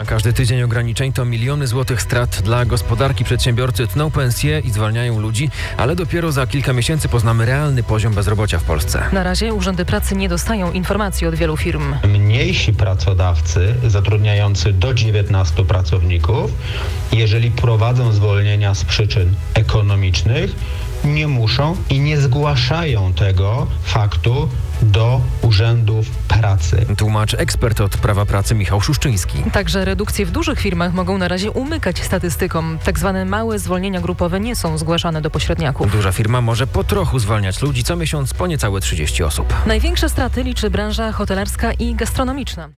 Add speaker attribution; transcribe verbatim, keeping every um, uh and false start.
Speaker 1: A każdy tydzień ograniczeń to miliony złotych strat dla gospodarki. Przedsiębiorcy tną pensje i zwalniają ludzi, ale dopiero za kilka miesięcy poznamy realny poziom bezrobocia w Polsce.
Speaker 2: Na razie urzędy pracy nie dostają informacji od wielu firm.
Speaker 3: Mniejsi pracodawcy zatrudniający do dziewiętnastu pracowników, jeżeli prowadzą zwolnienia z przyczyn ekonomicznych, nie muszą i nie zgłaszają tego faktu do urzędów pracy.
Speaker 1: Tłumacz ekspert od prawa pracy Michał Szuszczyński.
Speaker 2: Także redukcje w dużych firmach mogą na razie umykać statystykom. Tak zwane małe zwolnienia grupowe nie są zgłaszane do pośredniaków.
Speaker 1: Duża firma może po trochu zwalniać ludzi co miesiąc po niecałe trzydzieści osób.
Speaker 2: Największe straty liczy branża hotelarska i gastronomiczna.